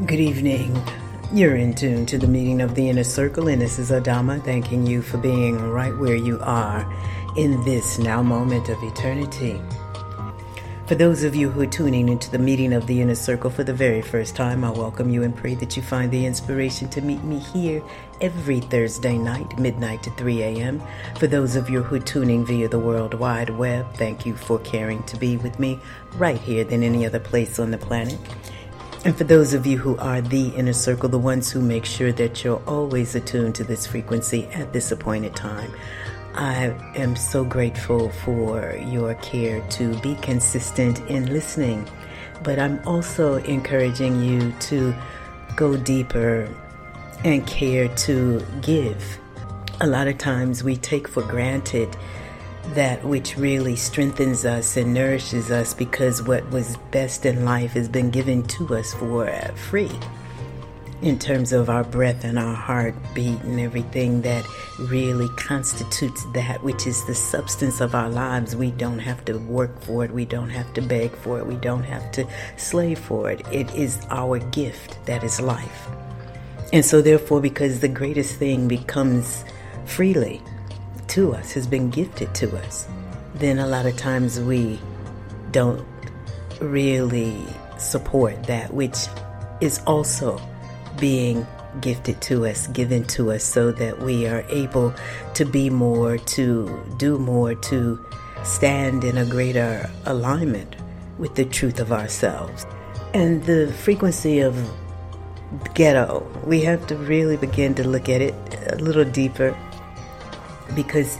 Good evening. You're in tune to the meeting of the Inner Circle, and this is Adama thanking you for being right where you are in this now moment of eternity. For those of you who are tuning into the meeting of the Inner Circle for the very first time, I welcome you and pray that you find the inspiration to meet me here every Thursday night, midnight to 3 a.m. For those of you who are tuning via the World Wide Web, thank you for caring to be with me right here than any other place on the planet. And for those of you who are the Inner Circle, the ones who make sure that you're always attuned to this frequency at this appointed time, I am so grateful for your care to be consistent in listening. But I'm also encouraging you to go deeper and care to give. A lot of times we take for granted that which really strengthens us and nourishes us because what was best in life has been given to us for free in terms of our breath and our heartbeat and everything that really constitutes that which is the substance of our lives. We don't have to work for it. We don't have to beg for it. We don't have to slave for it. It is our gift that is life. And so therefore, because the greatest thing becomes freely to us, has been gifted to us, then a lot of times we don't really support that which is also being gifted to us, given to us, so that we are able to be more, to do more, to stand in a greater alignment with the truth of ourselves. And the frequency of ghetto, we have to really begin to look at it a little deeper, because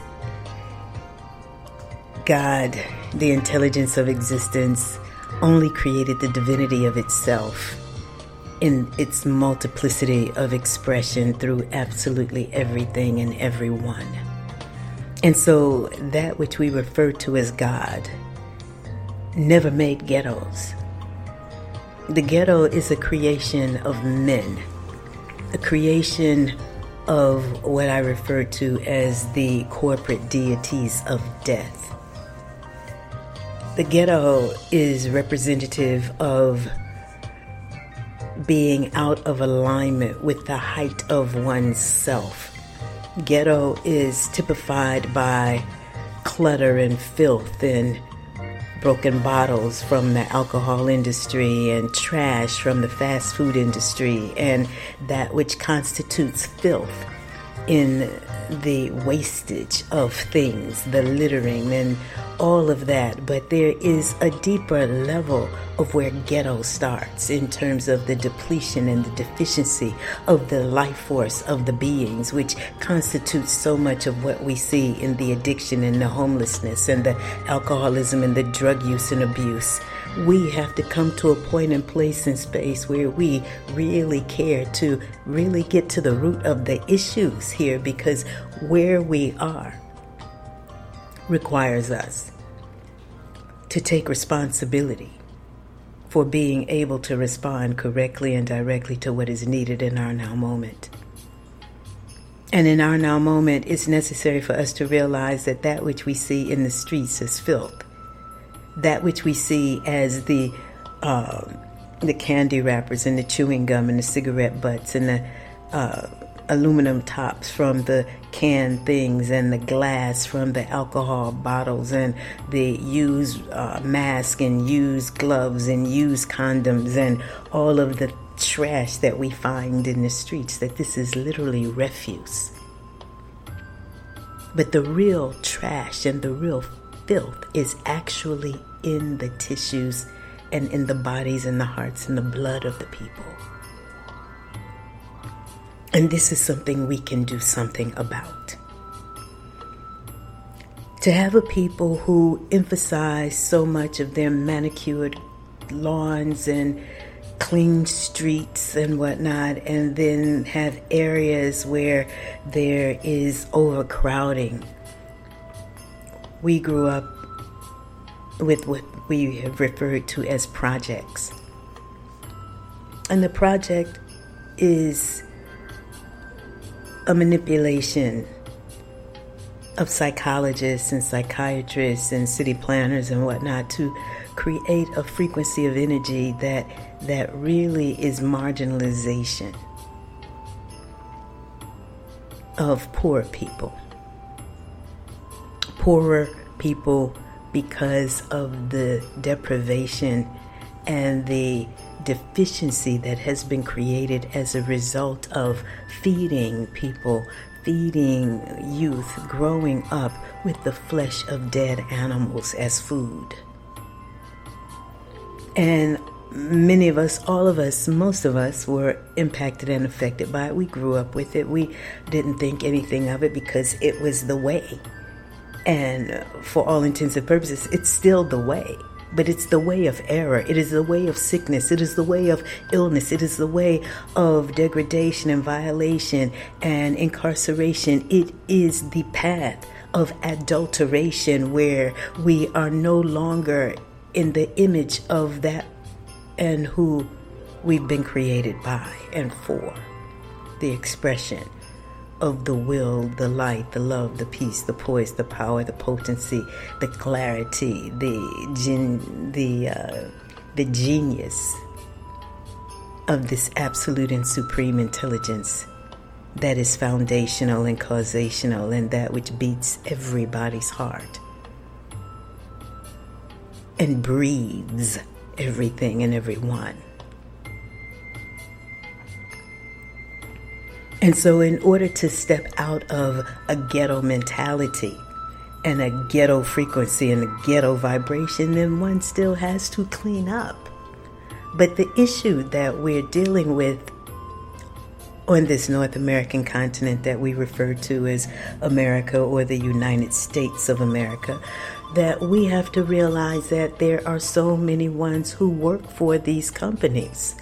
God, the intelligence of existence, only created the divinity of itself in its multiplicity of expression through absolutely everything and everyone. And so that which we refer to as God never made ghettos. The ghetto is a creation of men, a creation of what I refer to as the corporate deities of death. The ghetto is representative of being out of alignment with the height of oneself. Ghetto is typified by clutter and filth and broken bottles from the alcohol industry and trash from the fast food industry, and that which constitutes filth in the wastage of things, the littering and all of that. But there is a deeper level of where ghetto starts in terms of the depletion and the deficiency of the life force of the beings, which constitutes so much of what we see in the addiction and the homelessness and the alcoholism and the drug use and abuse. We have to come to a point and place and space where we really care to really get to the root of the issues here, because where we are requires us to take responsibility for being able to respond correctly and directly to what is needed in our now moment. And in our now moment, it's necessary for us to realize that that which we see in the streets is filth. That which we see as the candy wrappers and the chewing gum and the cigarette butts and the aluminum tops from the canned things and the glass from the alcohol bottles and the used mask and used gloves and used condoms and all of the trash that we find in the streets, that this is literally refuse. But the real trash and the real filth is actually in the tissues and in the bodies and the hearts and the blood of the people. And this is something we can do something about. To have a people who emphasize so much of their manicured lawns and clean streets and whatnot, and then have areas where there is overcrowding. We grew up with what we have referred to as projects. And the project is a manipulation of psychologists and psychiatrists and city planners and whatnot to create a frequency of energy that really is marginalization of poor people. Poorer people because of the deprivation and the deficiency that has been created as a result of feeding people, feeding youth growing up with the flesh of dead animals as food. And many of us, all of us, most of us were impacted and affected by it. We grew up with it. We didn't think anything of it because it was the way. And for all intents and purposes, it's still the way. But it's the way of error. It is the way of sickness. It is the way of illness. It is the way of degradation and violation and incarceration. It is the path of adulteration where we are no longer in the image of that and who we've been created by and for. The expression of the will, the light, the love, the peace, the poise, the power, the potency, the clarity, the genius of this absolute and supreme intelligence that is foundational and causational and that which beats everybody's heart and breathes everything and everyone. And so in order to step out of a ghetto mentality and a ghetto frequency and a ghetto vibration, then one still has to clean up. But the issue that we're dealing with on this North American continent that we refer to as America or the United States of America, that we have to realize that there are so many ones who work for these companies,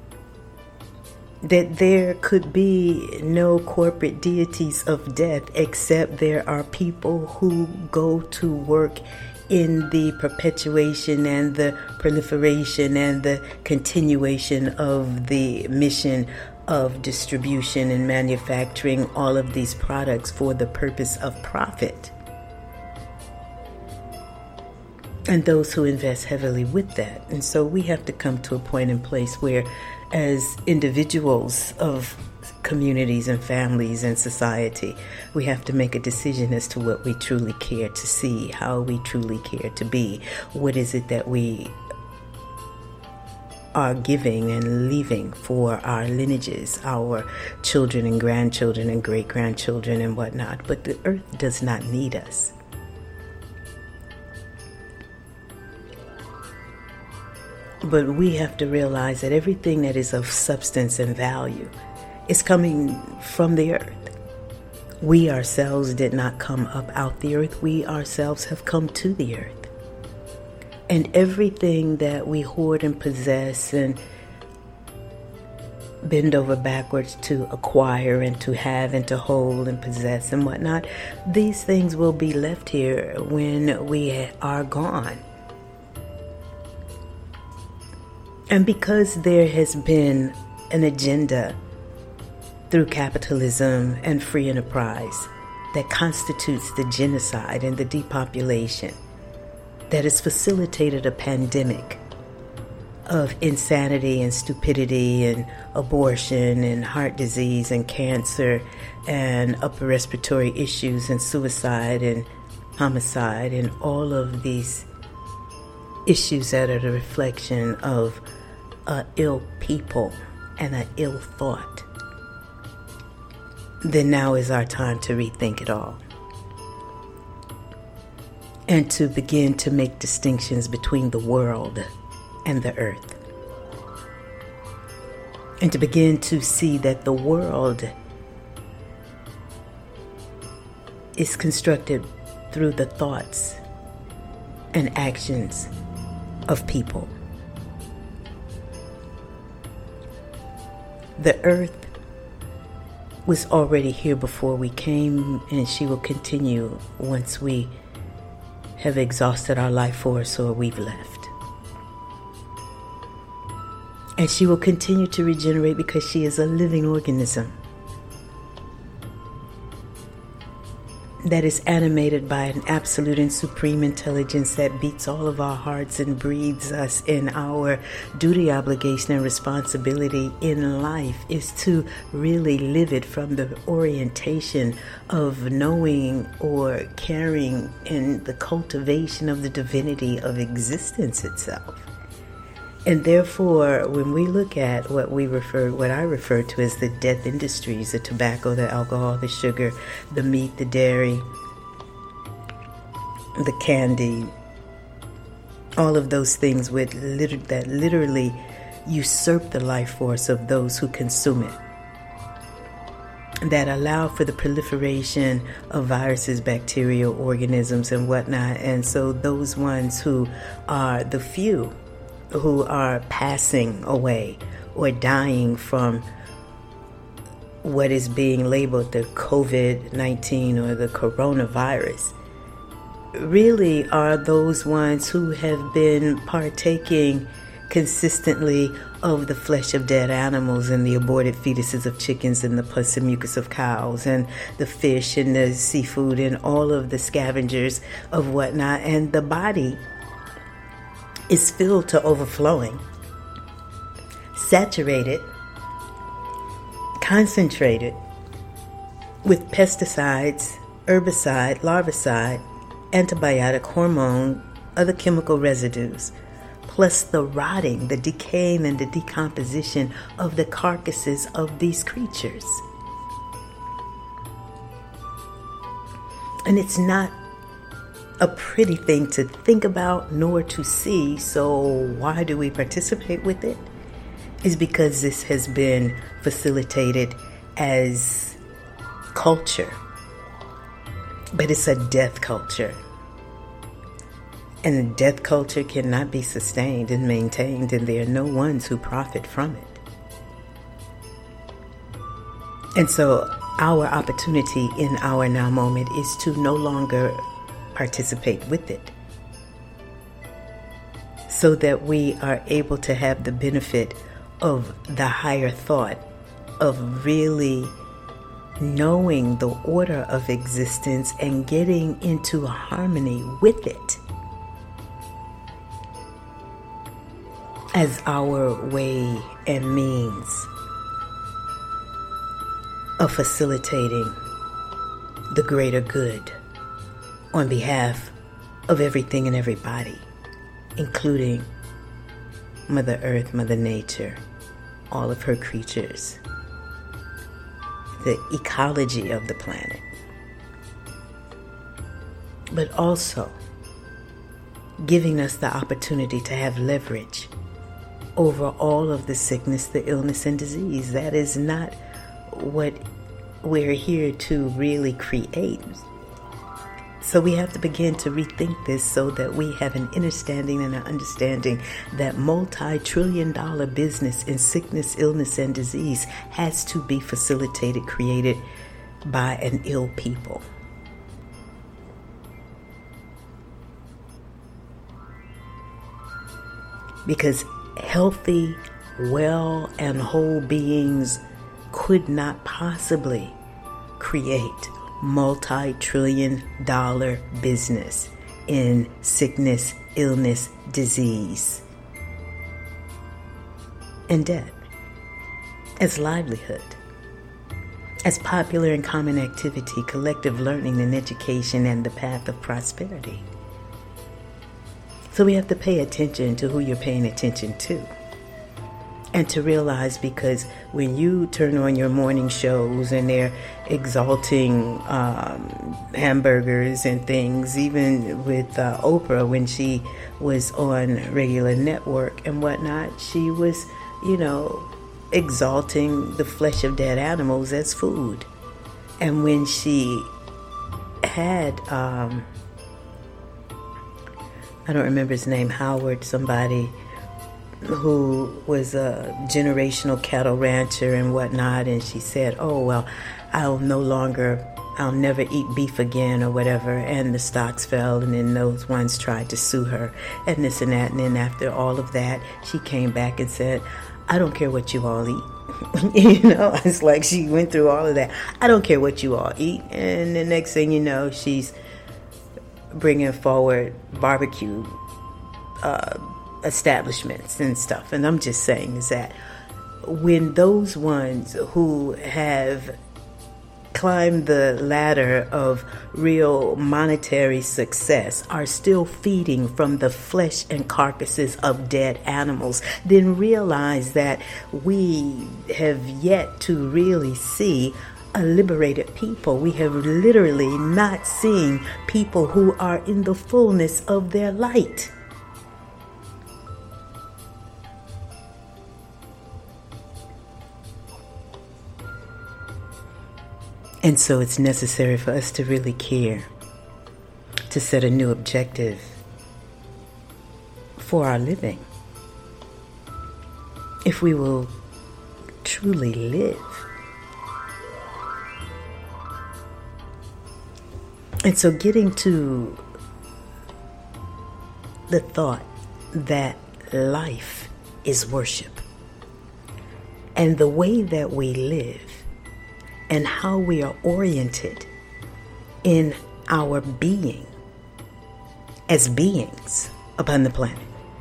that there could be no corporate deities of death, except there are people who go to work in the perpetuation and the proliferation and the continuation of the mission of distribution and manufacturing all of these products for the purpose of profit. And those who invest heavily with that. And so we have to come to a point in place where, as individuals of communities and families and society, we have to make a decision as to what we truly care to see, how we truly care to be. What is it that we are giving and leaving for our lineages, our children and grandchildren and great-grandchildren and whatnot. But the earth does not need us. But we have to realize that everything that is of substance and value is coming from the earth. We ourselves did not come up out the earth. We ourselves have come to the earth. And everything that we hoard and possess and bend over backwards to acquire and to have and to hold and possess and whatnot, these things will be left here when we are gone. And because there has been an agenda through capitalism and free enterprise that constitutes the genocide and the depopulation that has facilitated a pandemic of insanity and stupidity and abortion and heart disease and cancer and upper respiratory issues and suicide and homicide and all of these issues that are the reflection of ill people and an ill thought, then now is our time to rethink it all and to begin to make distinctions between the world and the earth, and to begin to see that the world is constructed through the thoughts and actions of people. The earth was already here before we came, and she will continue once we have exhausted our life force or we've left. And she will continue to regenerate because she is a living organism. that is animated by an absolute and supreme intelligence that beats all of our hearts and breathes us in our duty, obligation, and responsibility in life is to really live it from the orientation of knowing or caring in the cultivation of the divinity of existence itself. And therefore, when we look at what I refer to as the death industries, the tobacco, the alcohol, the sugar, the meat, the dairy, the candy, all of those things that literally usurp the life force of those who consume it, that allow for the proliferation of viruses, bacteria, organisms, and whatnot. And so those ones who are the few who are passing away or dying from what is being labeled the COVID-19 or the coronavirus really are those ones who have been partaking consistently of the flesh of dead animals and the aborted fetuses of chickens and the pus and mucus of cows and the fish and the seafood and all of the scavengers of whatnot. And the body is filled to overflowing, saturated, concentrated with pesticides, herbicide, larvicide, antibiotic, hormone, other chemical residues, plus the rotting, the decaying, and the decomposition of the carcasses of these creatures. And it's not a pretty thing to think about nor to see. So why do we participate with it? Is because this has been facilitated as culture, but it's a death culture, and a death culture cannot be sustained and maintained, and there are no ones who profit from it. And so our opportunity in our now moment is to no longer participate with it, so that we are able to have the benefit of the higher thought of really knowing the order of existence and getting into harmony with it as our way and means of facilitating the greater good on behalf of everything and everybody, including Mother Earth, Mother Nature, all of her creatures, the ecology of the planet, but also giving us the opportunity to have leverage over all of the sickness, the illness, and disease. That is not what we're here to really create. So we have to begin to rethink this so that we have an understanding and an understanding that multi-trillion-dollar business in sickness, illness, and disease has to be facilitated, created by an ill people. Because healthy, well, and whole beings could not possibly create multi-trillion-dollar business in sickness, illness, disease, and death as livelihood, as popular and common activity, collective learning and education, and the path of prosperity. So we have to pay attention to who you're paying attention to. And to realize, because when you turn on your morning shows and they're exalting hamburgers and things, even with Oprah, when she was on regular network and whatnot, she was, exalting the flesh of dead animals as food. And when she had, I don't remember his name, Howard, somebody who was a generational cattle rancher and whatnot, and she said, oh, well, I'll never eat beef again or whatever, and the stocks fell, and then those ones tried to sue her and this and that, and then after all of that, she came back and said, I don't care what you all eat. It's like she went through all of that. I don't care what you all eat. And the next thing you know, she's bringing forward barbecue establishments and stuff. And I'm just saying is that when those ones who have climbed the ladder of real monetary success are still feeding from the flesh and carcasses of dead animals, then realize that we have yet to really see a liberated people. We have literally not seen people who are in the fullness of their light. And so it's necessary for us to really care, to set a new objective for our living. If we will truly live. And so getting to the thought that life is worship, and the way that we live and how we are oriented in our being as beings upon the planet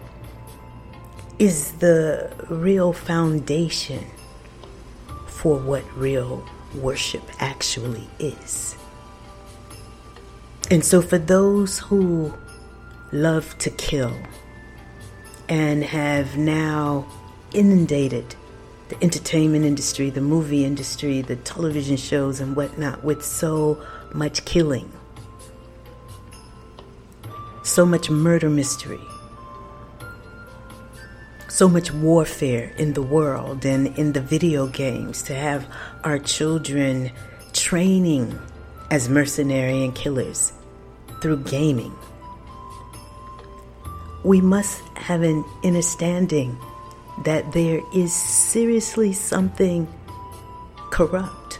is the real foundation for what real worship actually is. And so for those who love to kill and have now inundated the entertainment industry, the movie industry, the television shows and whatnot with so much killing, so much murder mystery, so much warfare in the world and in the video games, to have our children training as mercenary and killers through gaming. We must have an understanding that there is seriously something corrupt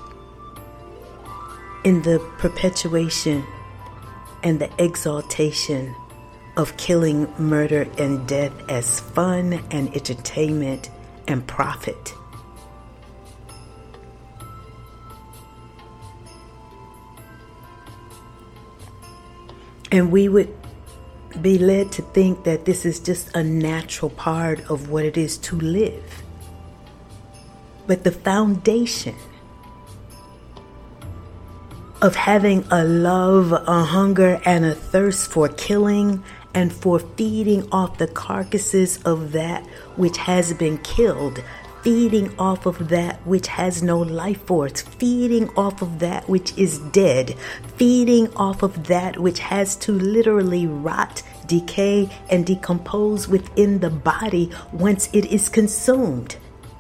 in the perpetuation and the exaltation of killing, murder, and death as fun and entertainment and profit. And we would be led to think that this is just a natural part of what it is to live. But the foundation of having a love, a hunger, and a thirst for killing and for feeding off the carcasses of that which has been killed, feeding off of that which has no life force, feeding off of that which is dead, feeding off of that which has to literally rot, decay, and decompose within the body once it is consumed.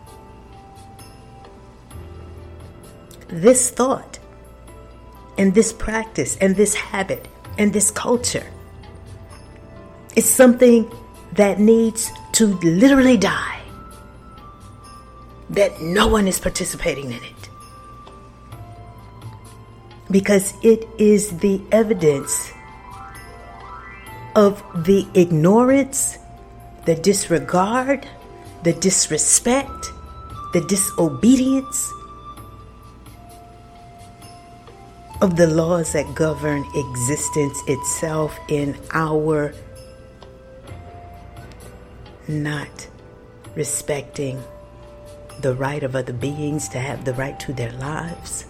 This thought and this practice and this habit and this culture is something that needs to literally die, that no one is participating in it, because it is the evidence of the ignorance, the disregard, the disrespect, the disobedience of the laws that govern existence itself, in our not respecting the right of other beings to have the right to their lives,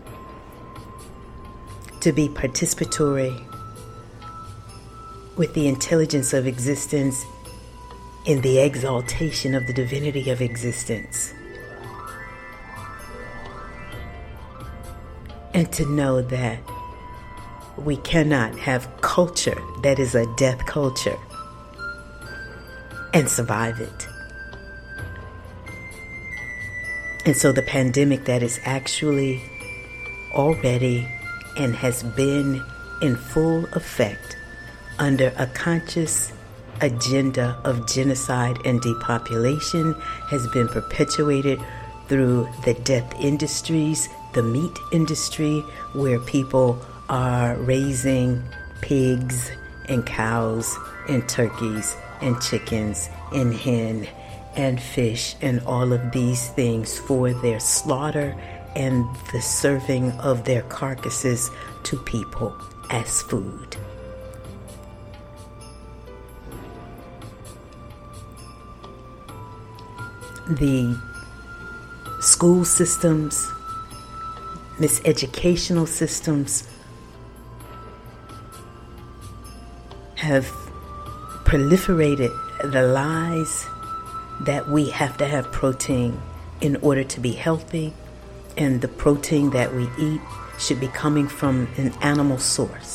to be participatory with the intelligence of existence in the exaltation of the divinity of existence. And to know that we cannot have culture that is a death culture and survive it. And so the pandemic that is actually already and has been in full effect under a conscious agenda of genocide and depopulation has been perpetuated through the death industries, the meat industry, where people are raising pigs and cows and turkeys and chickens and hen and fish and all of these things for their slaughter and the serving of their carcasses to people as food. The school systems, miseducational systems have proliferated the lies that we have to have protein in order to be healthy, and the protein that we eat should be coming from an animal source.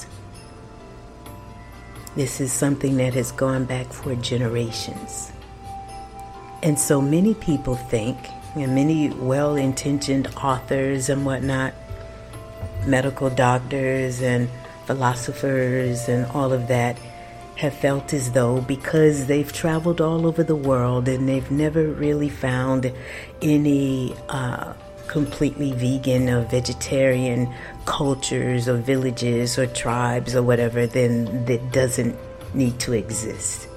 This is something that has gone back for generations. And so many people think, and many well-intentioned authors and whatnot, medical doctors and philosophers and all of that, have felt as though because they've traveled all over the world and they've never really found any completely vegan or vegetarian cultures or villages or tribes or whatever, then that doesn't need to exist.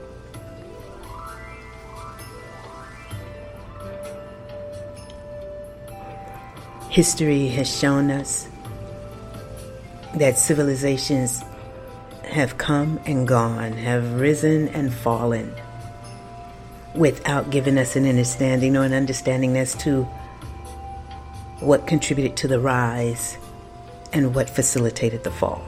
History has shown us that civilizations have come and gone, have risen and fallen, without giving us an understanding or an understanding as to what contributed to the rise and what facilitated the fall.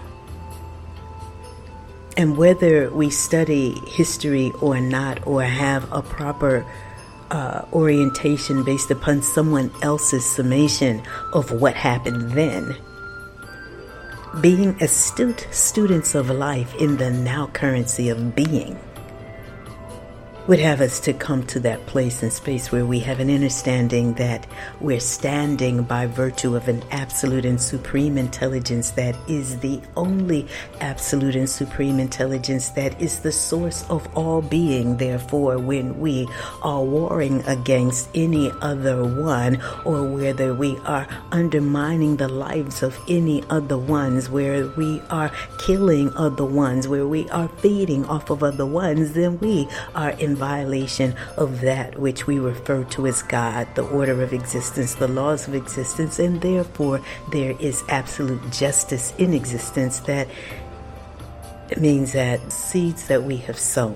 And whether we study history or not, or have a proper orientation based upon someone else's summation of what happened then, being astute students of life in the now currency of being would have us to come to that place and space where we have an understanding that we're standing by virtue of an absolute and supreme intelligence that is the only absolute and supreme intelligence that is the source of all being. Therefore, when we are warring against any other one, or whether we are undermining the lives of any other ones, where we are killing other ones, where we are feeding off of other ones, then we are in violation of that which we refer to as God, the order of existence, the laws of existence, and therefore there is absolute justice in existence. That means that seeds that we have sown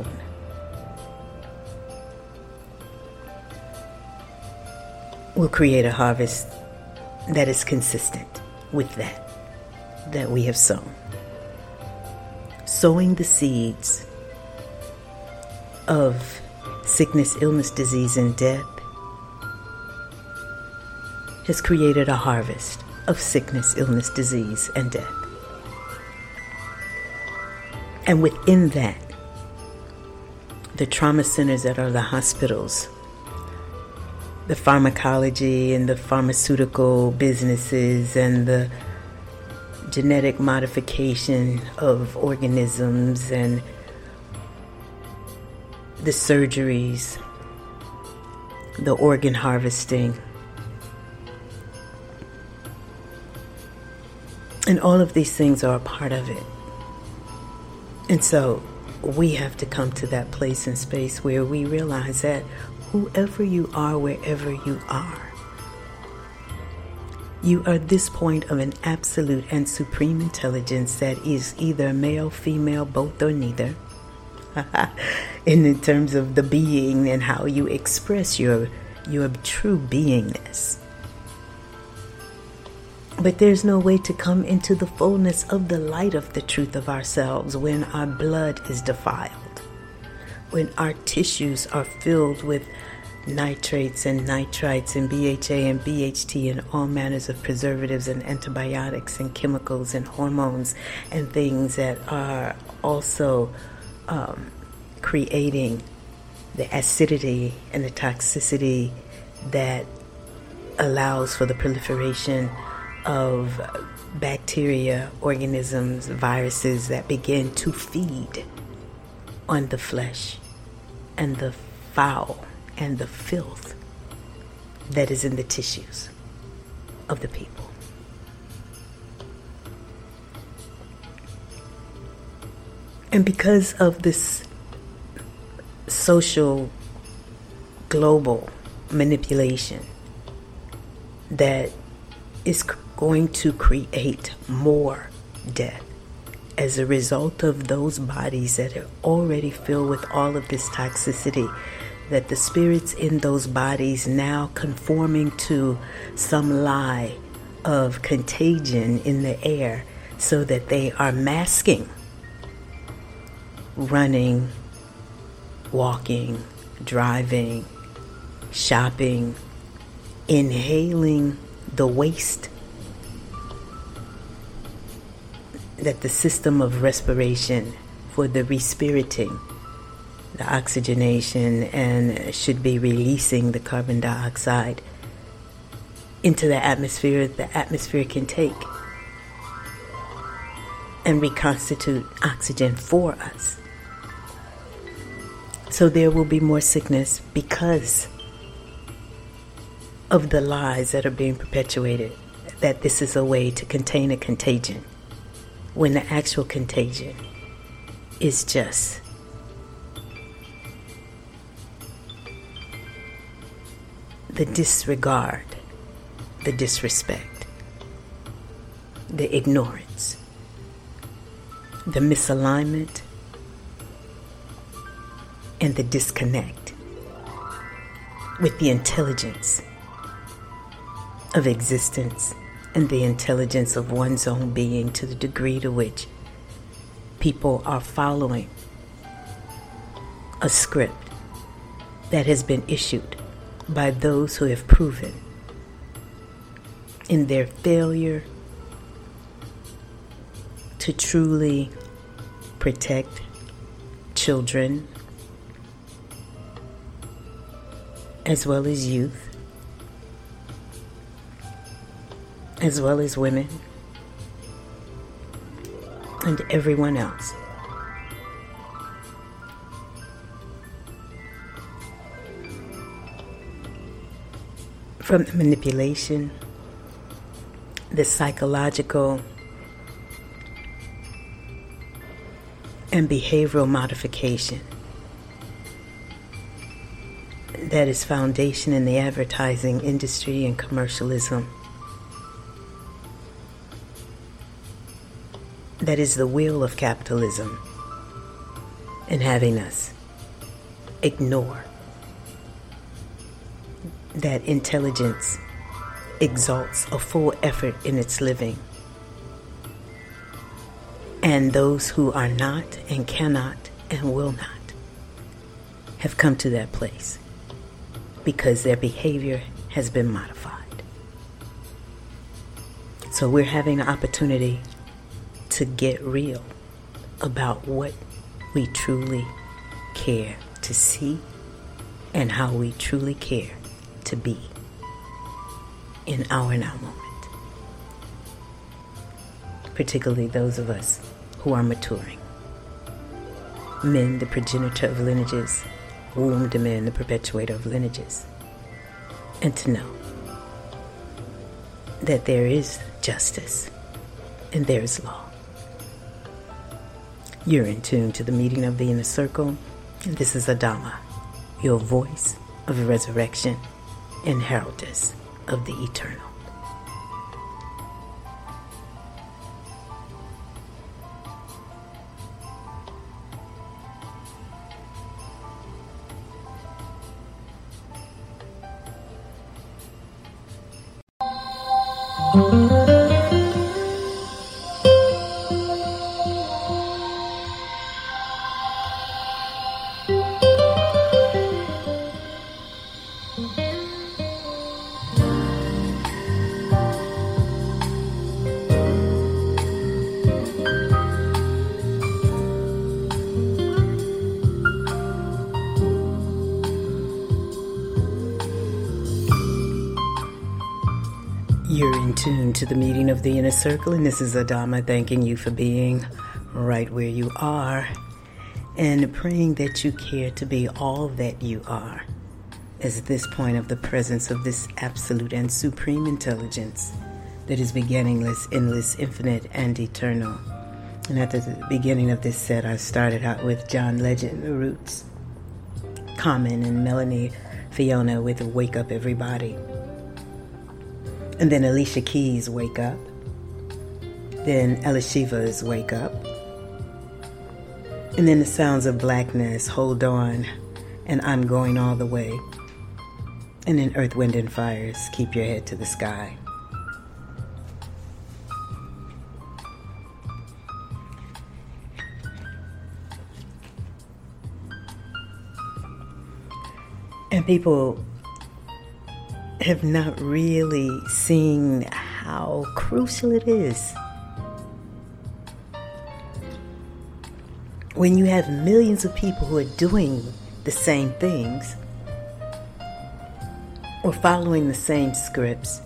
will create a harvest that is consistent with that we have sown. Sowing the seeds of sickness, illness, disease, and death has created a harvest of sickness, illness, disease, and death. And within that, the trauma centers that are the hospitals, the pharmacology and the pharmaceutical businesses, and the genetic modification of organisms, and the surgeries, the organ harvesting, and all of these things are a part of it. And so we have to come to that place and space where we realize that whoever you are, wherever you are this point of an absolute and supreme intelligence that is either male, female, both, or neither. In terms of the being and how you express your true beingness. But there's no way to come into the fullness of the light of the truth of ourselves when our blood is defiled, when our tissues are filled with nitrates and nitrites and BHA and BHT and all manners of preservatives and antibiotics and chemicals and hormones and things that are also creating the acidity and the toxicity that allows for the proliferation of bacteria, organisms, viruses that begin to feed on the flesh and the foul and the filth that is in the tissues of the people. And because of this social global manipulation that is going to create more death as a result of those bodies that are already filled with all of this toxicity, that the spirits in those bodies now conforming to some lie of contagion in the air, so that they are masking, running, walking, driving, shopping, inhaling the waste that the system of respiration for the respirating, the oxygenation, and should be releasing the carbon dioxide into the atmosphere can take and reconstitute oxygen for us. So there will be more sickness because of the lies that are being perpetuated, that this is a way to contain a contagion, when the actual contagion is just the disregard, the disrespect, the ignorance, the misalignment, and the disconnect with the intelligence of existence and the intelligence of one's own being, to the degree to which people are following a script that has been issued by those who have proven in their failure to truly protect children as well as youth, as well as women and everyone else. From the manipulation, the psychological and behavioral modification that is foundation in the advertising industry and commercialism, that is the will of capitalism, and having us ignore that intelligence exalts a full effort in its living. And those who are not and cannot and will not have come to that place because their behavior has been modified. So we're having an opportunity to get real about what we truly care to see and how we truly care to be in our now moment. Particularly those of us who are maturing. Men, the progenitor of lineages, wombed men, the perpetuator of lineages. And to know that there is justice and there is law. You're in tune to the meeting of the inner circle, and this is Adama, your voice of resurrection and heraldess of the eternal. You're in tune to the meeting of the inner circle, and this is Adama thanking you for being right where you are and praying that you care to be all that you are as this point of the presence of this absolute and supreme intelligence that is beginningless, endless, infinite, and eternal. And at the beginning of this set, I started out with John Legend, The Roots, Common, and Melanie Fiona with Wake Up Everybody. And then Alicia Keys' Wake Up. Then Ella Shiva's Wake Up. And then the Sounds of Blackness, Hold On, and I'm Going All the Way. And then Earth, Wind, and Fire's Keep Your Head to the Sky. And people have not really seen how crucial it is when you have millions of people who are doing the same things or following the same scripts,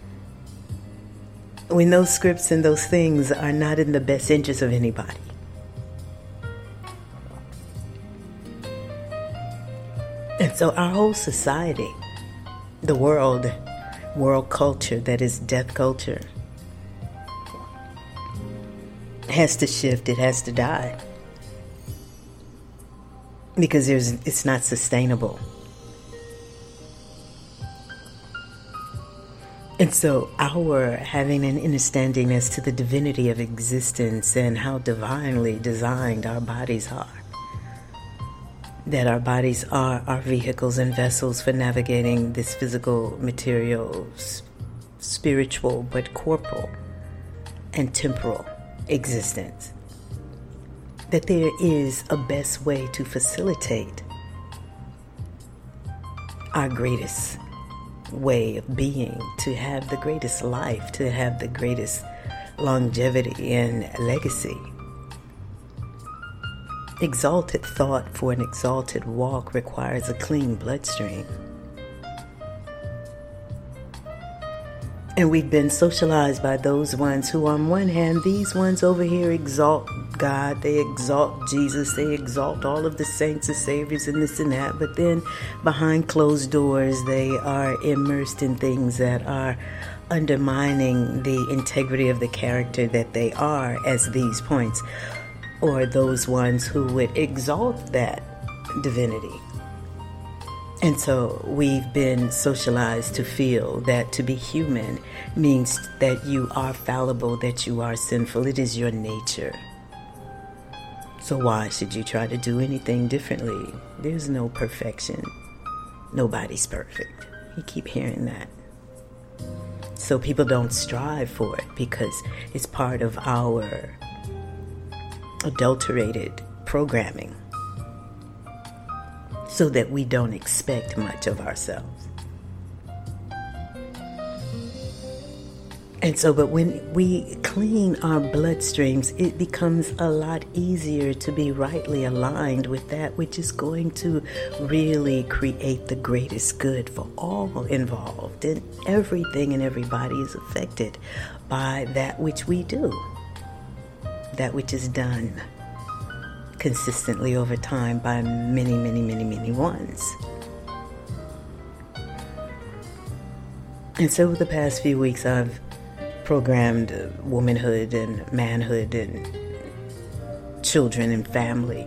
when those scripts and those things are not in the best interest of anybody. And so our whole society, the world culture that is death culture, has to shift, it has to die. Because it's not sustainable. And so our having an understanding as to the divinity of existence and how divinely designed our bodies are, that our bodies are our vehicles and vessels for navigating this physical, material, spiritual, but corporal and temporal existence. That there is a best way to facilitate our greatest way of being, to have the greatest life, to have the greatest longevity and legacy. Exalted thought for an exalted walk requires a clean bloodstream. And we've been socialized by those ones who, on one hand, these ones over here exalt God, they exalt Jesus, they exalt all of the saints, the saviors, and this and that. But then behind closed doors, they are immersed in things that are undermining the integrity of the character that they are as these points, or those ones who would exalt that divinity. And so we've been socialized to feel that to be human means that you are fallible, that you are sinful. It is your nature. So why should you try to do anything differently? There's no perfection. Nobody's perfect. You keep hearing that. So people don't strive for it because it's part of our adulterated programming, so that we don't expect much of ourselves. And so, but when we clean our bloodstreams, it becomes a lot easier to be rightly aligned with that which is going to really create the greatest good for all involved. And everything and everybody is affected by that which we do, that which is done consistently over time by many, many, many, many ones. And so the past few weeks I've programmed womanhood and manhood and children and family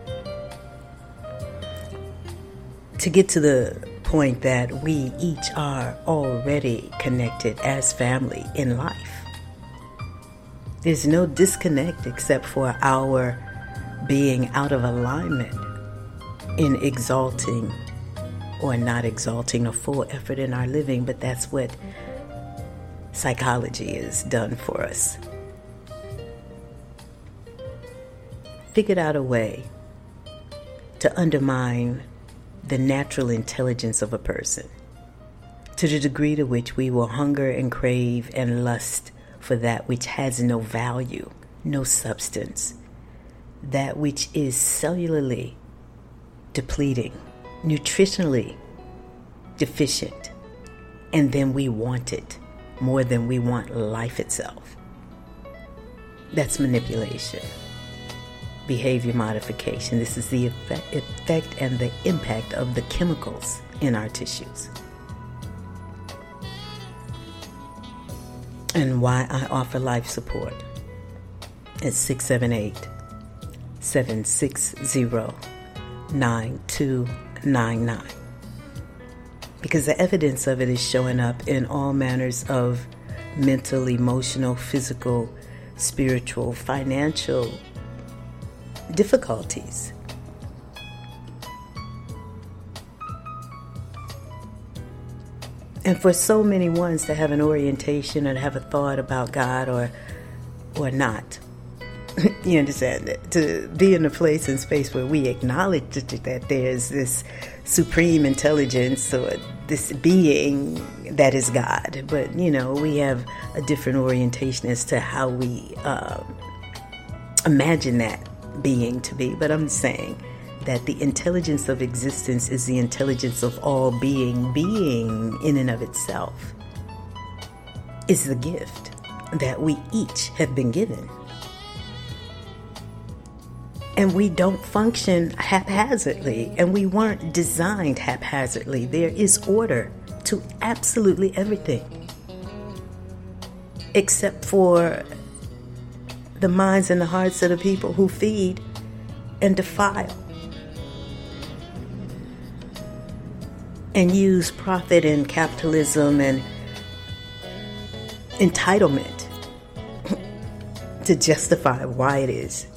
to get to the point that we each are already connected as family in life. There's no disconnect except for our being out of alignment in exalting or not exalting a full effort in our living, but that's what psychology has done for us. Figured out a way to undermine the natural intelligence of a person to the degree to which we will hunger and crave and lust for that which has no value, no substance, that which is cellularly depleting, nutritionally deficient, and then we want it more than we want life itself. That's manipulation, behavior modification. This is the effect and the impact of the chemicals in our tissues. And why I offer life support at 678-760-9299. because the evidence of it is showing up in all manners of mental, emotional, physical, spiritual, financial difficulties. And for so many ones to have an orientation or to have a thought about God or not, you understand, to be in a place and space where we acknowledge that there's this supreme intelligence or this being that is God. But, we have a different orientation as to how we imagine that being to be. But I'm saying that the intelligence of existence is the intelligence of all being. Being in and of itself is the gift that we each have been given. And we don't function haphazardly, and we weren't designed haphazardly. There is order to absolutely everything, except for the minds and the hearts of the people who feed and defile and use profit and capitalism and entitlement to justify why it is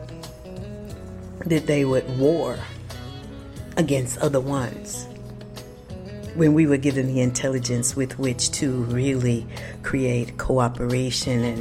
that they would war against other ones, when we were given the intelligence with which to really create cooperation and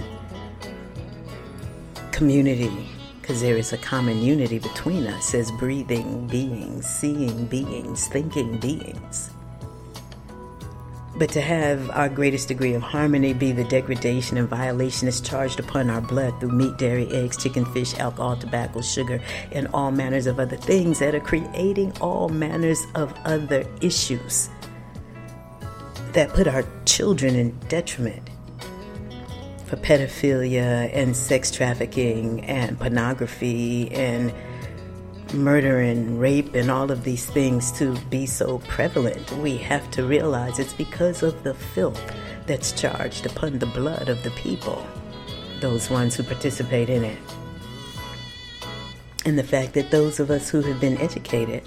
community, because there is a common unity between us as breathing beings, seeing beings, thinking beings. But to have our greatest degree of harmony be the degradation and violation is charged upon our blood through meat, dairy, eggs, chicken, fish, alcohol, tobacco, sugar, and all manners of other things that are creating all manners of other issues that put our children in detriment for pedophilia and sex trafficking and pornography and murder and rape and all of these things to be so prevalent. We have to realize it's because of the filth that's charged upon the blood of the people, those ones who participate in it. And the fact that those of us who have been educated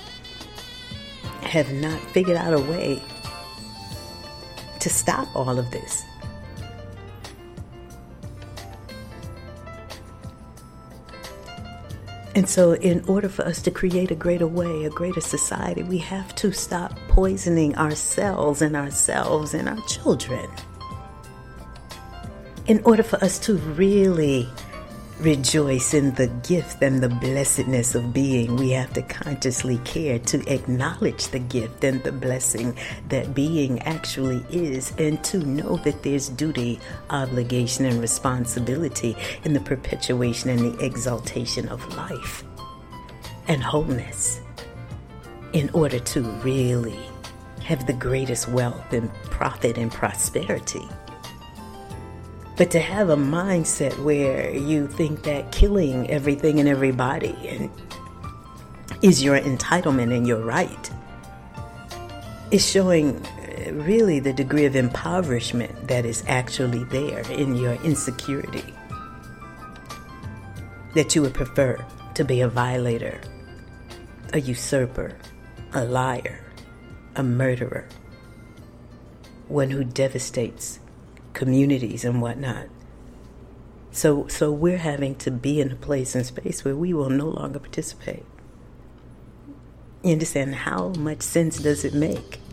have not figured out a way to stop all of this. And so in order for us to create a greater way, a greater society, we have to stop poisoning ourselves and our children. In order for us to really rejoice in the gift and the blessedness of being, we have to consciously care to acknowledge the gift and the blessing that being actually is, and to know that there's duty, obligation, and responsibility in the perpetuation and the exaltation of life and wholeness in order to really have the greatest wealth and profit and prosperity. But to have a mindset where you think that killing everything and everybody is your entitlement and your right is showing really the degree of impoverishment that is actually there in your insecurity. That you would prefer to be a violator, a usurper, a liar, a murderer, one who devastates communities and whatnot. So we're having to be in a place and space where we will no longer participate. You understand how much sense does it make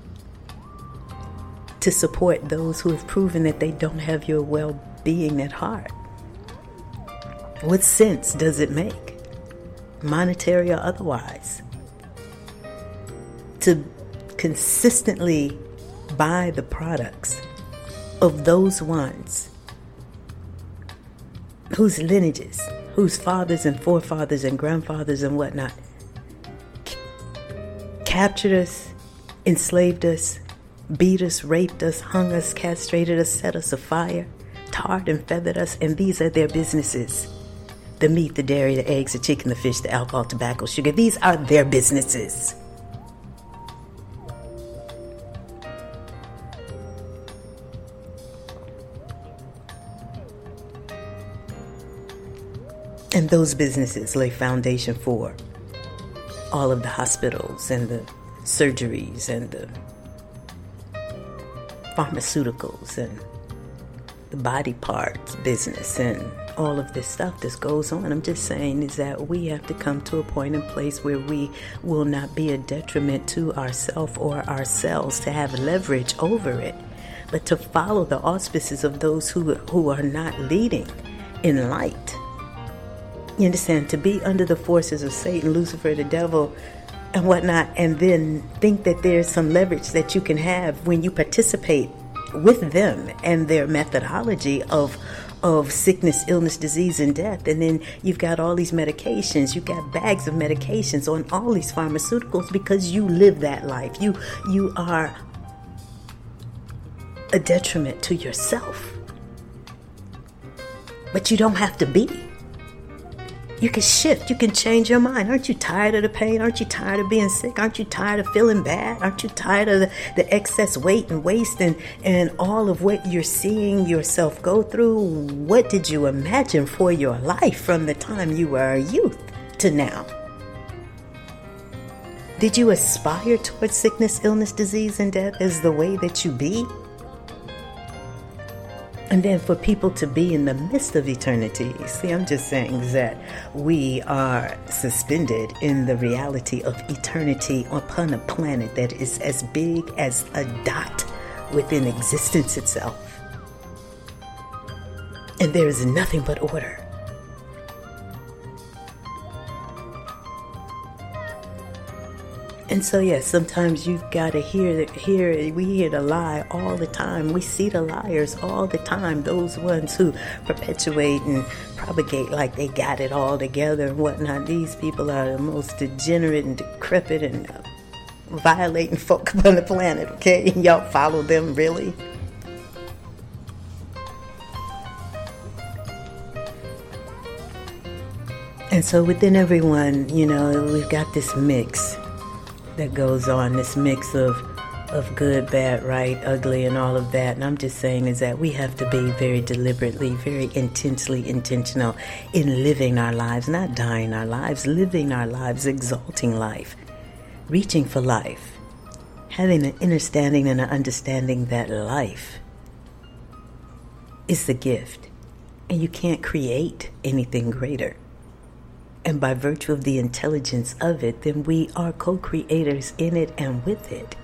to support those who have proven that they don't have your well-being at heart? What sense does it make, monetary or otherwise, to consistently buy the products of those ones whose lineages, whose fathers and forefathers and grandfathers and whatnot captured us, enslaved us, beat us, raped us, hung us, castrated us, set us afire, tarred and feathered us, and these are their businesses. The meat, the dairy, the eggs, the chicken, the fish, the alcohol, tobacco, sugar, these are their businesses. And those businesses lay foundation for all of the hospitals and the surgeries and the pharmaceuticals and the body parts business and all of this stuff that goes on. I'm just saying is that we have to come to a point and place where we will not be a detriment to ourselves or ourselves, to have leverage over it, but to follow the auspices of those who are not leading in light. You understand? To be under the forces of Satan, Lucifer, the devil, and whatnot, and then think that there's some leverage that you can have when you participate with them and their methodology of sickness, illness, disease, and death. And then you've got all these medications. You've got bags of medications on all these pharmaceuticals because you live that life. You are a detriment to yourself. But you don't have to be. You can shift. You can change your mind. Aren't you tired of the pain? Aren't you tired of being sick? Aren't you tired of feeling bad? Aren't you tired of the excess weight and waste and all of what you're seeing yourself go through? What did you imagine for your life from the time you were a youth to now? Did you aspire towards sickness, illness, disease, and death as the way that you be? And then for people to be in the midst of eternity. See, I'm just saying that we are suspended in the reality of eternity upon a planet that is as big as a dot within existence itself. And there is nothing but order. And so, yes, sometimes you've got to we hear the lie all the time. We see the liars all the time. Those ones who perpetuate and propagate like they got it all together and whatnot. These people are the most degenerate and decrepit and violating folk on the planet, okay? And y'all follow them, really? And so within everyone, we've got this mix that goes on, this mix of good, bad, right, ugly, and all of that. And I'm just saying is that we have to be very deliberately, very intensely intentional in living our lives, not dying our lives, living our lives, exalting life, reaching for life, having an understanding and an understanding that life is the gift, and you can't create anything greater. And by virtue of the intelligence of it, then we are co-creators in it and with it.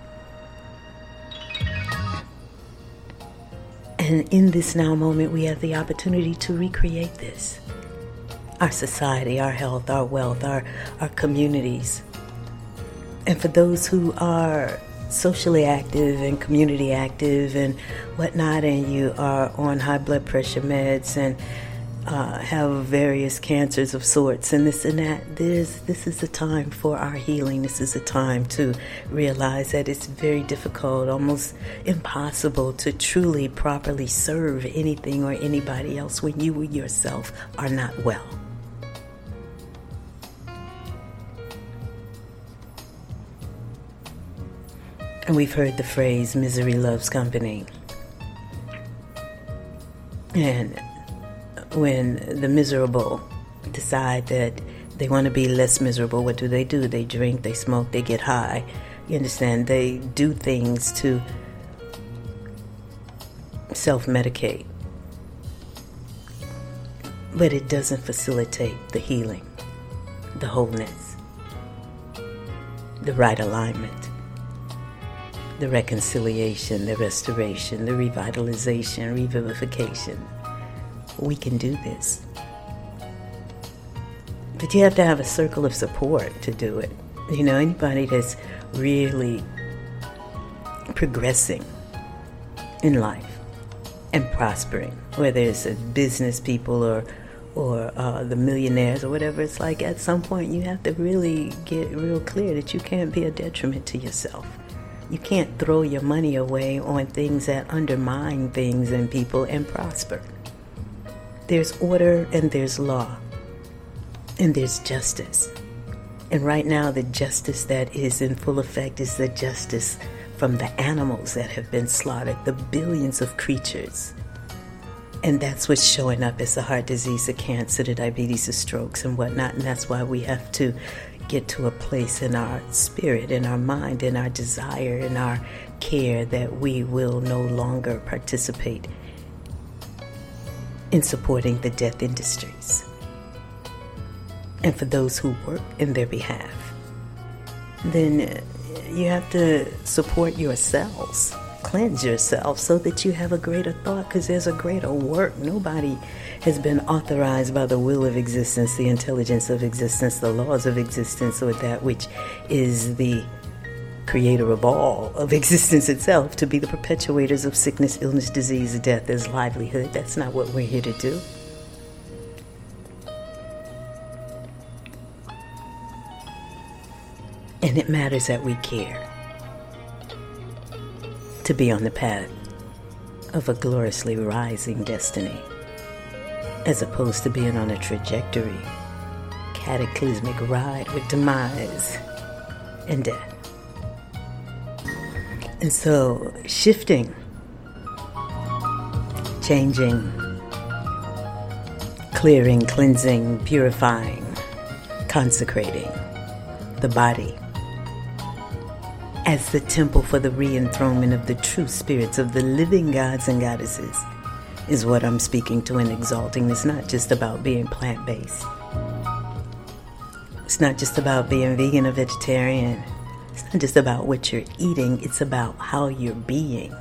And in this now moment, we have the opportunity to recreate this. Our society, our health, our wealth, our communities. And for those who are socially active and community active and whatnot, and you are on high blood pressure meds and have various cancers of sorts and this and that, this is the time for our healing. This is the time to realize that it's very difficult, almost impossible to truly properly serve anything or anybody else when you yourself are not well. And we've heard the phrase, misery loves company. And when the miserable decide that they want to be less miserable, what do? They drink, they smoke, they get high. You understand? They do things to self-medicate. But it doesn't facilitate the healing, the wholeness, the right alignment, the reconciliation, the restoration, the revitalization, revivification. We can do this. But you have to have a circle of support to do it. Anybody that's really progressing in life and prospering, whether it's a business people or the millionaires or whatever, it's like at some point you have to really get real clear that you can't be a detriment to yourself. You can't throw your money away on things that undermine things and people and prosper. There's order and there's law and there's justice. And right now the justice that is in full effect is the justice from the animals that have been slaughtered, the billions of creatures. And that's what's showing up as the heart disease, the cancer, the diabetes, the strokes and whatnot. And that's why we have to get to a place in our spirit, in our mind, in our desire, in our care that we will no longer participate in supporting the death industries and for those who work in their behalf, then you have to support yourselves, cleanse yourself so that you have a greater thought, because there's a greater work. Nobody has been authorized by the will of existence, the intelligence of existence, the laws of existence, or that which is the creator of all of existence itself to be the perpetuators of sickness, illness, disease, death as livelihood. That's not what we're here to do. And it matters that we care to be on the path of a gloriously rising destiny, as opposed to being on a trajectory, cataclysmic ride with demise and death. And so shifting, changing, clearing, cleansing, purifying, consecrating the body as the temple for the re-enthronement of the true spirits of the living gods and goddesses is what I'm speaking to and exalting. It's not just about being plant-based. It's not just about being vegan or vegetarian. It's not just about what you're eating. It's about how you're being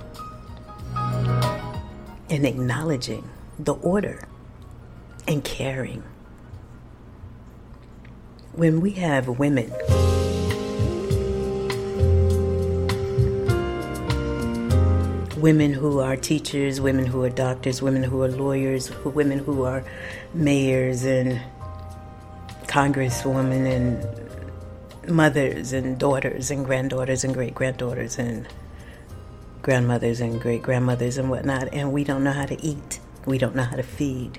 and acknowledging the order and caring. When we have women who are teachers, women who are doctors, women who are lawyers, women who are mayors and congresswomen and mothers and daughters and granddaughters and great-granddaughters and grandmothers and great-grandmothers and whatnot, and we don't know how to eat. We don't know how to feed.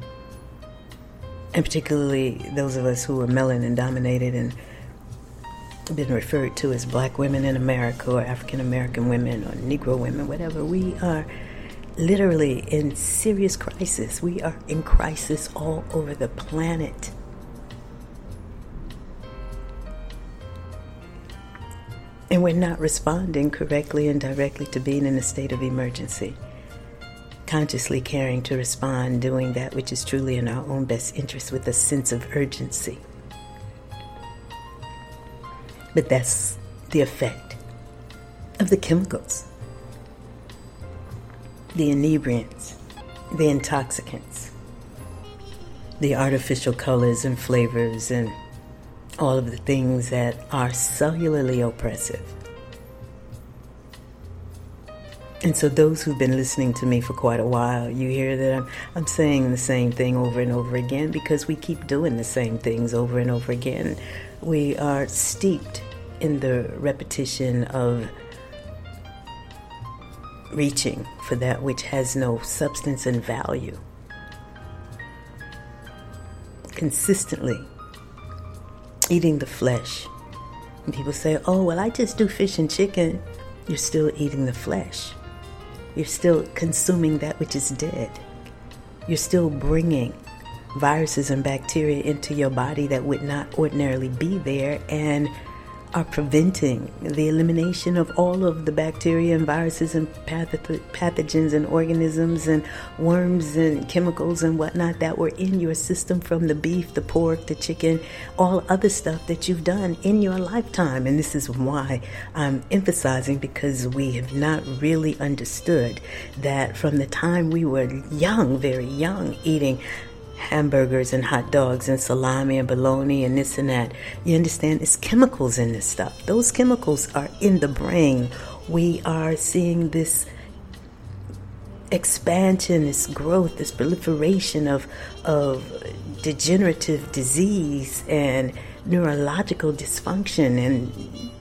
And particularly those of us who are melanin-dominated and been referred to as black women in America or African American women or Negro women, whatever, we are literally in serious crisis. We are in crisis all over the planet. And we're not responding correctly and directly to being in a state of emergency. Consciously caring to respond, doing that which is truly in our own best interest with a sense of urgency. But that's the effect of the chemicals, the inebriants, the intoxicants, the artificial colors and flavors and all of the things that are cellularly oppressive. And so those who've been listening to me for quite a while, you hear that I'm saying the same thing over and over again because we keep doing the same things over and over again. We are steeped in the repetition of reaching for that which has no substance and value. Consistently eating the flesh. And people say, oh, well, I just do fish and chicken. You're still eating the flesh. You're still consuming that which is dead. You're still bringing viruses and bacteria into your body that would not ordinarily be there and are preventing the elimination of all of the bacteria and viruses and pathogens and organisms and worms and chemicals and whatnot that were in your system from the beef, the pork, the chicken, all other stuff that you've done in your lifetime. And this is why I'm emphasizing, because we have not really understood that from the time we were young, very young, eating hamburgers and hot dogs and salami and bologna and this and that. You understand? It's chemicals in this stuff. Those chemicals are in the brain. We are seeing this expansion, this growth, this proliferation of degenerative disease and neurological dysfunction and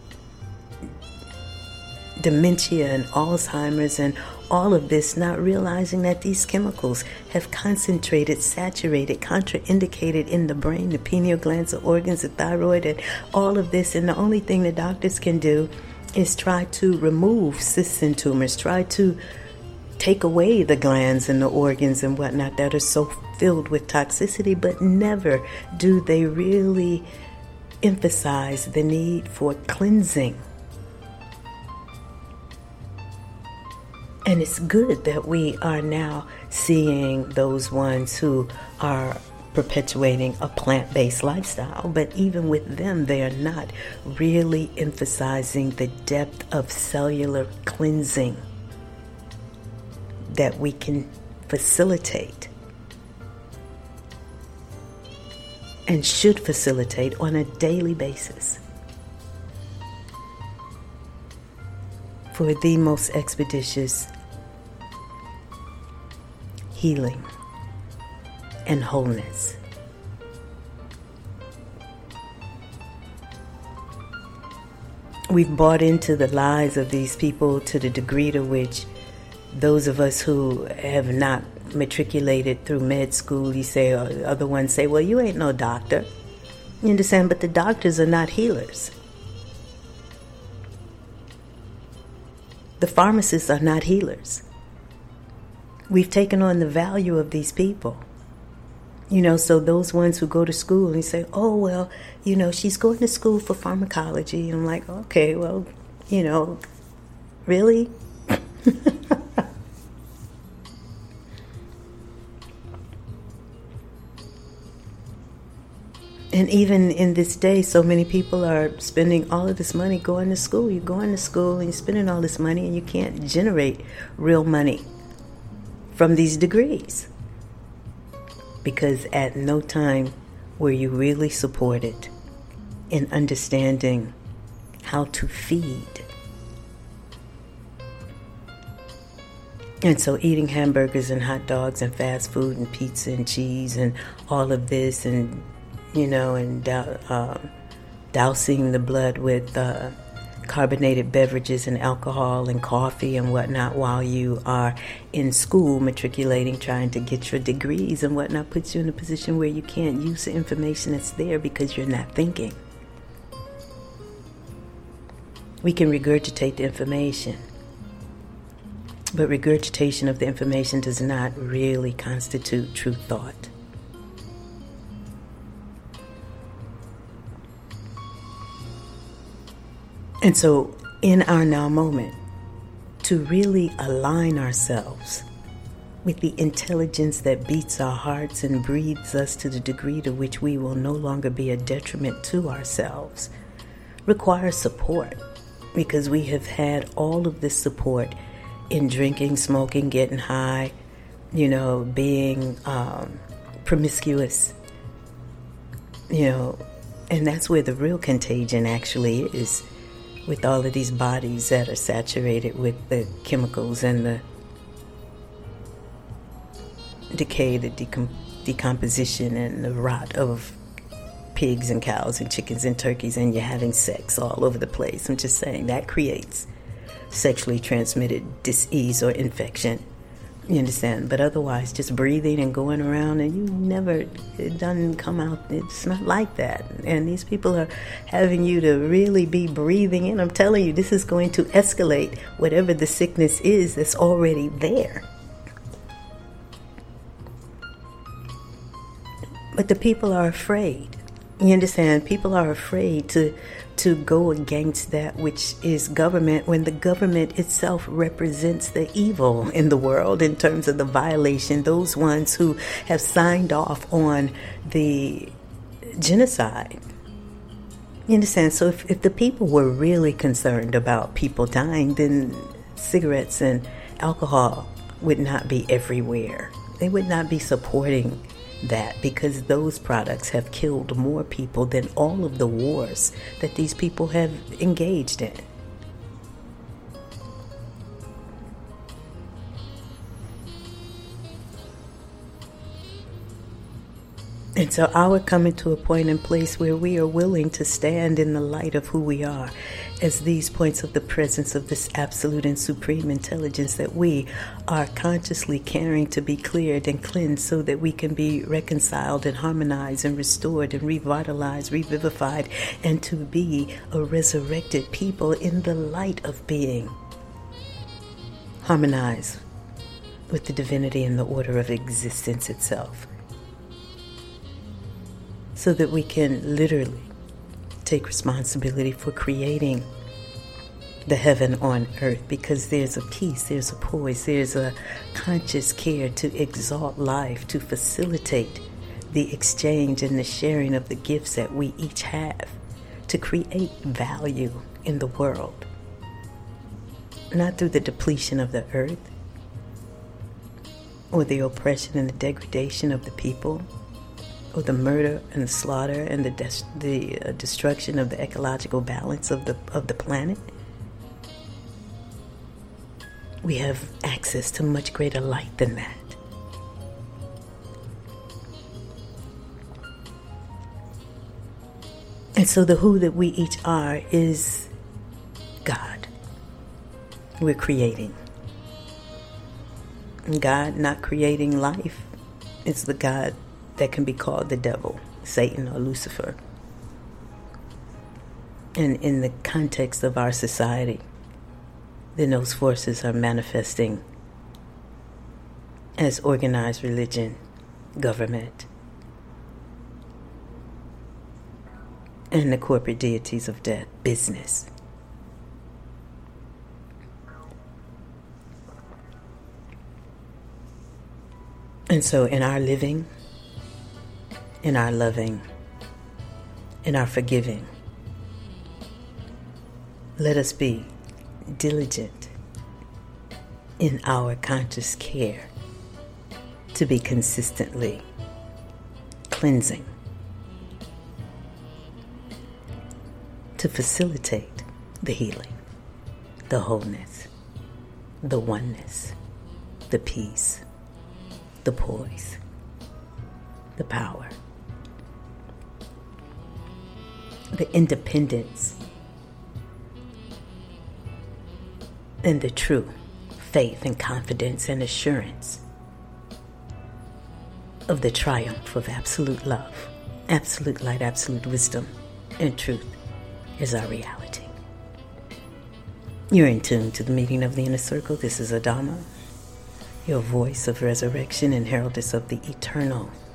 dementia and Alzheimer's and all of this, not realizing that these chemicals have concentrated, saturated, contraindicated in the brain, the pineal glands, the organs, the thyroid, and all of this. And the only thing the doctors can do is try to remove cysts and tumors, try to take away the glands and the organs and whatnot that are so filled with toxicity, but never do they really emphasize the need for cleansing. And it's good that we are now seeing those ones who are perpetuating a plant-based lifestyle, but even with them, they are not really emphasizing the depth of cellular cleansing that we can facilitate and should facilitate on a daily basis for the most expeditious healing and wholeness. We've bought into the lies of these people to the degree to which those of us who have not matriculated through med school, you say, or other ones say, well, you ain't no doctor. You understand? But the doctors are not healers. The pharmacists are not healers. We've taken on the value of these people. So those ones who go to school and say, oh, well, she's going to school for pharmacology. And I'm like, okay, well, really? And even in this day, so many people are spending all of this money going to school. You're going to school and you're spending all this money and you can't generate real money from these degrees. Because at no time were you really supported in understanding how to feed. And so eating hamburgers and hot dogs and fast food and pizza and cheese and all of this and dousing the blood with carbonated beverages and alcohol and coffee and whatnot while you are in school matriculating, trying to get your degrees and whatnot, puts you in a position where you can't use the information that's there because you're not thinking. We can regurgitate the information, but regurgitation of the information does not really constitute true thought. And so in our now moment, to really align ourselves with the intelligence that beats our hearts and breathes us to the degree to which we will no longer be a detriment to ourselves, requires support, because we have had all of this support in drinking, smoking, getting high, being promiscuous, and that's where the real contagion actually is. With all of these bodies that are saturated with the chemicals and the decay, the decomposition and the rot of pigs and cows and chickens and turkeys, and you're having sex all over the place. I'm just saying that creates sexually transmitted disease or infection. You understand? But otherwise, just breathing and going around, and it doesn't come out. It's not like that. And these people are having you to really be breathing in. I'm telling you, this is going to escalate whatever the sickness is that's already there. But the people are afraid. You understand? People are afraid to go against that which is government, when the government itself represents the evil in the world in terms of the violation, those ones who have signed off on the genocide. You understand? So if the people were really concerned about people dying, then cigarettes and alcohol would not be everywhere. They would not be supporting that, because those products have killed more people than all of the wars that these people have engaged in. And so our coming to a point and place where we are willing to stand in the light of who we are as these points of the presence of this absolute and supreme intelligence that we are consciously caring to be cleared and cleansed so that we can be reconciled and harmonized and restored and revitalized, revivified, and to be a resurrected people in the light of being harmonized with the divinity and the order of existence itself. So that we can literally take responsibility for creating the heaven on earth, because there's a peace, there's a poise, there's a conscious care to exalt life, to facilitate the exchange and the sharing of the gifts that we each have, to create value in the world, not through the depletion of the earth or the oppression and the degradation of the people, or the murder and the slaughter and the destruction of the ecological balance of the planet. We have access to much greater light than that. And so the who that we each are is God. We're creating. And God not creating life is the God that can be called the devil, Satan, or Lucifer. And in the context of our society, then those forces are manifesting as organized religion, government, and the corporate deities of death, business. And so in our living, in our loving, in our forgiving, let us be diligent in our conscious care to be consistently cleansing, to facilitate the healing, the wholeness, the oneness, the peace, the poise, the power, the independence, and the true faith and confidence and assurance of the triumph of absolute love, absolute light, absolute wisdom, and truth is our reality. You're in tune to the meeting of the Inner Circle. This is Adama, your voice of resurrection and heraldess of the eternal